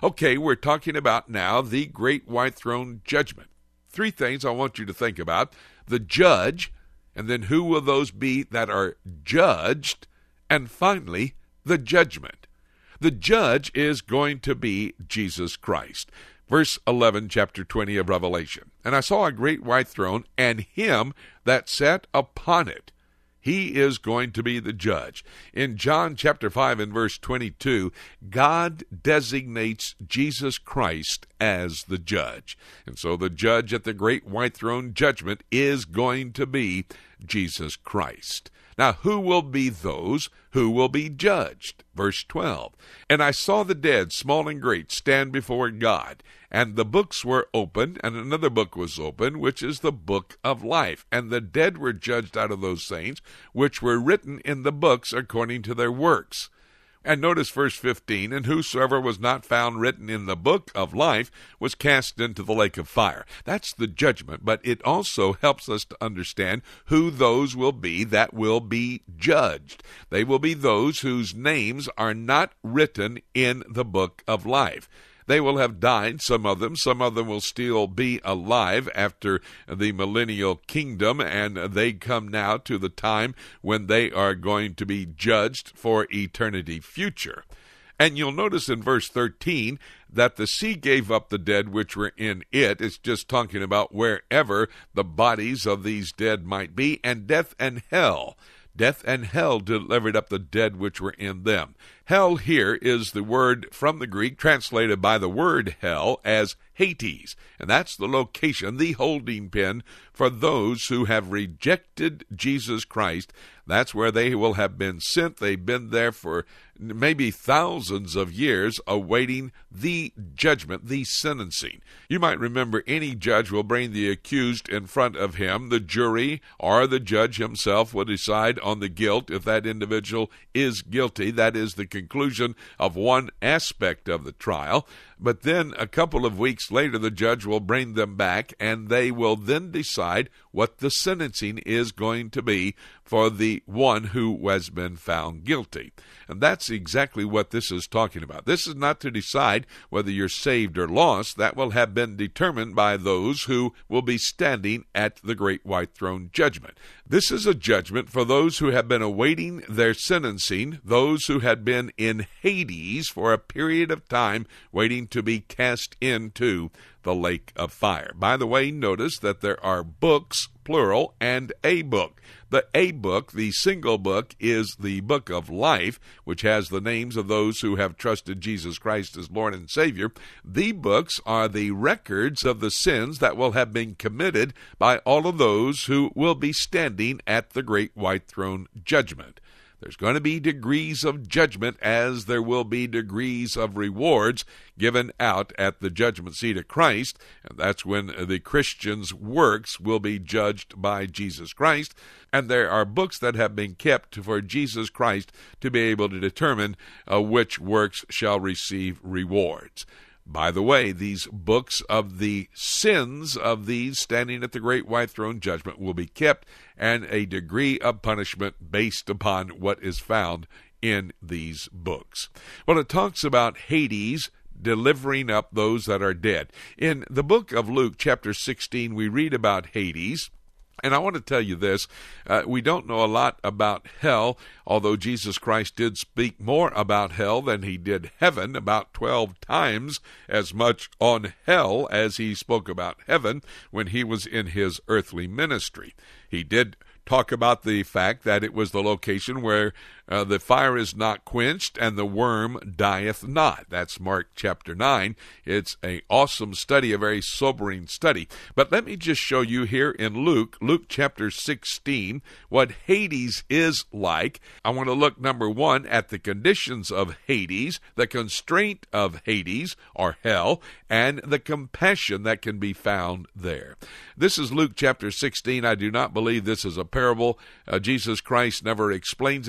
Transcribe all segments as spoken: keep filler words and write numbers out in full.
Okay, we're talking about now the great white throne judgment. Three things I want you to think about. The judge, and then who will those be that are judged, and finally, the judgment. The judge is going to be Jesus Christ. Verse eleven, chapter twenty of Revelation. And I saw a great white throne, and him that sat upon it. He is going to be the judge. In John chapter five and verse twenty-two, God designates Jesus Christ as the judge. And so the judge at the great white throne judgment is going to be Jesus Christ. Now, who will be those who will be judged? Verse twelve, and I saw the dead, small and great, stand before God, and the books were opened, and another book was opened, which is the book of life. And the dead were judged out of those saints, which were written in the books according to their works. And notice verse fifteen, and whosoever was not found written in the book of life was cast into the lake of fire. That's the judgment, but it also helps us to understand who those will be that will be judged. They will be those whose names are not written in the book of life. They will have died, some of them. Some of them will still be alive after the millennial kingdom, and they come now to the time when they are going to be judged for eternity future. And you'll notice in verse thirteen that the sea gave up the dead which were in it. It's just talking about wherever the bodies of these dead might be, and death and hell. Death and hell delivered up the dead which were in them. Hell here is the word from the Greek translated by the word hell as Hades. And that's the location, the holding pen for those who have rejected Jesus Christ. That's where they will have been sent. They've been there for maybe thousands of years awaiting the judgment, the sentencing. You might remember any judge will bring the accused in front of him. The jury or the judge himself will decide on the guilt if that individual is guilty. That is the conclusion of one aspect of the trial. But then a couple of weeks later, the judge will bring them back, and they will then decide what the sentencing is going to be for the one who has been found guilty. And that's exactly what this is talking about. This is not to decide whether you're saved or lost. That will have been determined by those who will be standing at the great white throne judgment. This is a judgment for those who have been awaiting their sentencing, those who had been in Hades for a period of time waiting to be cast into the lake of fire. By the way, notice that there are books, plural, and a book. The A book, the single book, is the book of life, which has the names of those who have trusted Jesus Christ as Lord and Savior. The books are the records of the sins that will have been committed by all of those who will be standing at the great white throne judgment. There's going to be degrees of judgment as there will be degrees of rewards given out at the judgment seat of Christ. And that's when the Christian's works will be judged by Jesus Christ. And there are books that have been kept for Jesus Christ to be able to determine uh, which works shall receive rewards. By the way, these books of the sins of these standing at the great white throne judgment will be kept, and a degree of punishment based upon what is found in these books. Well, it talks about Hades delivering up those that are dead. In the book of Luke, chapter sixteen, we read about Hades. And I want to tell you this, uh, we don't know a lot about hell, although Jesus Christ did speak more about hell than he did heaven, about twelve times as much on hell as he spoke about heaven when he was in his earthly ministry. He did talk about the fact that it was the location where uh, the fire is not quenched and the worm dieth not. That's Mark chapter nine. It's an awesome study, a very sobering study. But let me just show you here in Luke, Luke chapter sixteen, what Hades is like. I want to look, number one, at the conditions of Hades, the constraint of Hades, or hell, and the compassion that can be found there. This is Luke chapter sixteen. I do not believe this is a parable. Uh, Jesus Christ never explains it as a parable.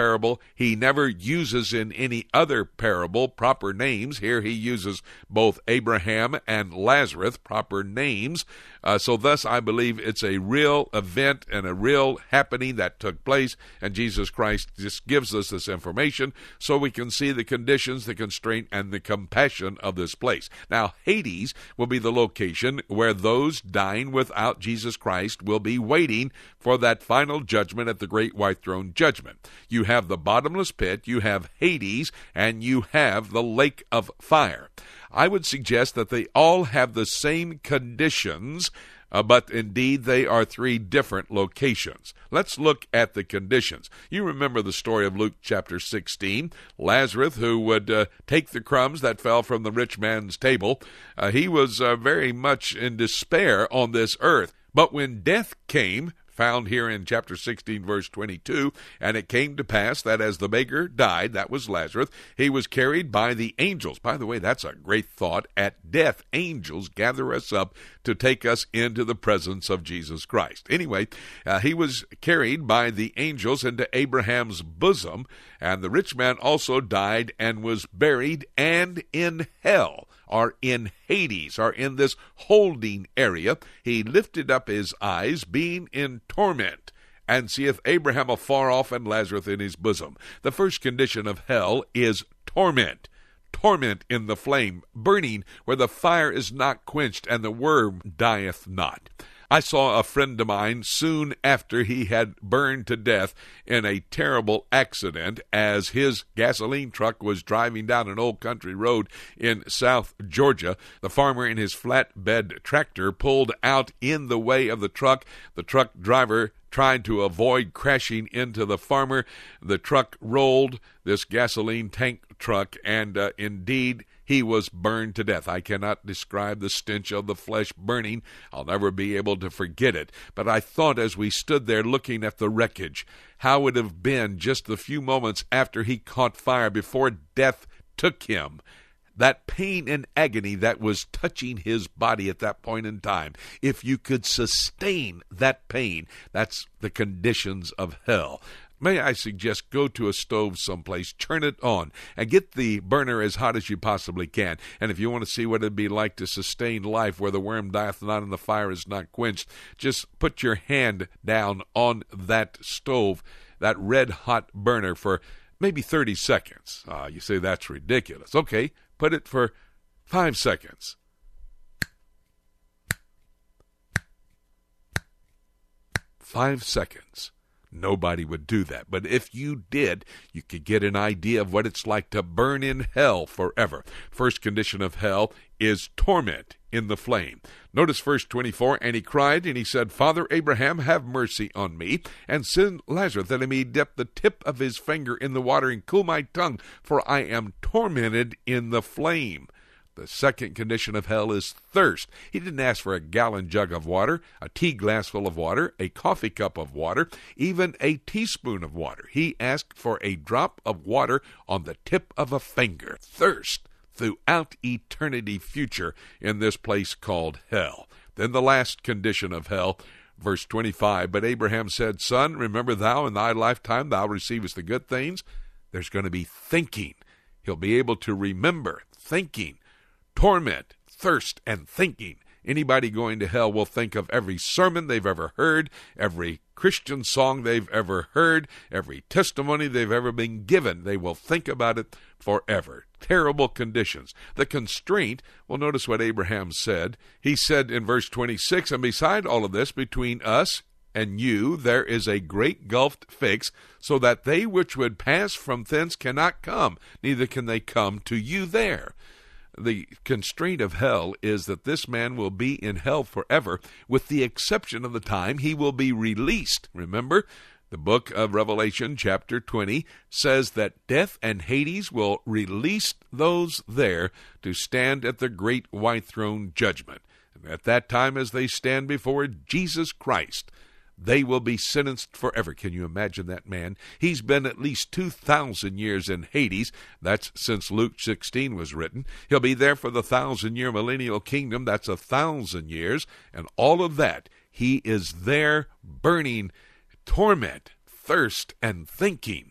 parable he never uses in any other parable proper names. Here he uses both Abraham and Lazarus, proper names. Uh, so thus I believe it's a real event and a real happening that took place, and Jesus Christ just gives us this information so we can see the conditions, the constraint, and the compassion of this place. Now, Hades will be the location where those dying without Jesus Christ will be waiting for that final judgment at the great white throne judgment. You have the bottomless pit, you have Hades, and you have the lake of fire. I would suggest that they all have the same conditions, uh, but indeed they are three different locations. Let's look at the conditions. You remember the story of Luke chapter sixteen. Lazarus, who would uh, take the crumbs that fell from the rich man's table, uh, he was uh, very much in despair on this earth. But when death came, found here in chapter sixteen, verse twenty-two, and it came to pass that as the beggar died, that was Lazarus, he was carried by the angels. By the way, that's a great thought. At death, angels gather us up to take us into the presence of Jesus Christ. Anyway, uh, he was carried by the angels into Abraham's bosom, and the rich man also died and was buried, and in hell, are in Hades, are in this holding area. He lifted up his eyes, being in torment, and seeth Abraham afar off and Lazarus in his bosom. The first condition of hell is torment. Torment in the flame, burning where the fire is not quenched and the worm dieth not. I saw a friend of mine soon after he had burned to death in a terrible accident as his gasoline truck was driving down an old country road in South Georgia. The farmer in his flatbed tractor pulled out in the way of the truck. The truck driver tried to avoid crashing into the farmer. The truck rolled, this gasoline tank truck, and uh, indeed he was burned to death. I cannot describe the stench of the flesh burning. I'll never be able to forget it. But I thought as we stood there looking at the wreckage, how it would have been just the few moments after he caught fire, before death took him. That pain and agony that was touching his body at that point in time. If you could sustain that pain, that's the conditions of hell. May I suggest go to a stove someplace, turn it on, and get the burner as hot as you possibly can. And if you want to see what it would be like to sustain life where the worm dieth not and the fire is not quenched, just put your hand down on that stove, that red-hot burner, for maybe thirty seconds. Uh, you say that's ridiculous. Okay, put it for five seconds. Five seconds. Nobody would do that. But if you did, you could get an idea of what it's like to burn in hell forever. First condition of hell is torment in the flame. Notice verse twenty-four, and he cried, and he said, Father Abraham, have mercy on me, and send Lazarus that he may dip the tip of his finger in the water and cool my tongue, for I am tormented in the flame. The second condition of hell is thirst. He didn't ask for a gallon jug of water, a tea glass full of water, a coffee cup of water, even a teaspoon of water. He asked for a drop of water on the tip of a finger. Thirst throughout eternity future in this place called hell. Then the last condition of hell, verse twenty-five, but Abraham said, Son, remember thou in thy lifetime thou receivest the good things. There's going to be thinking. He'll be able to remember thinking. Torment, thirst, and thinking. Anybody going to hell will think of every sermon they've ever heard, every Christian song they've ever heard, every testimony they've ever been given. They will think about it forever. Terrible conditions. The constraint, well, notice what Abraham said. He said in verse twenty-six, and beside all of this, between us and you there is a great gulf fixed, so that they which would pass from thence cannot come, neither can they come to you there. The constraint of hell is that this man will be in hell forever, with the exception of the time he will be released. Remember, the book of Revelation, chapter twenty, says that death and Hades will release those there to stand at the great white throne judgment. And at that time, as they stand before Jesus Christ, they will be sentenced forever. Can you imagine that man? He's been at least two thousand years in Hades. That's since Luke sixteen was written. He'll be there for the thousand-year millennial kingdom. That's a thousand years. And all of that, he is there burning torment, thirst, and thinking.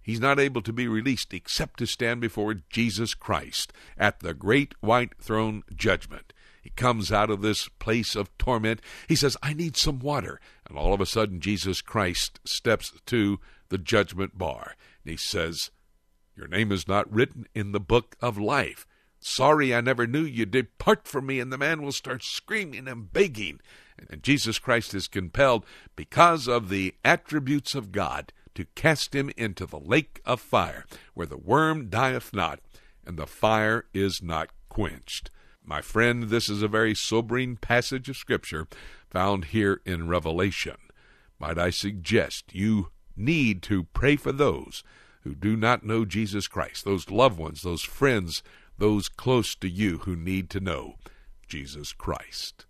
he's not able to be released except to stand before Jesus Christ at the great white throne judgment. He comes out of this place of torment. He says, I need some water. And all of a sudden, Jesus Christ steps to the judgment bar. And he says, your name is not written in the book of life. Sorry, I never knew you. Depart from me. And the man will start screaming and begging. And Jesus Christ is compelled, because of the attributes of God, to cast him into the lake of fire, where the worm dieth not, and the fire is not quenched. My friend, this is a very sobering passage of Scripture found here in Revelation. Might I suggest you need to pray for those who do not know Jesus Christ, those loved ones, those friends, those close to you who need to know Jesus Christ.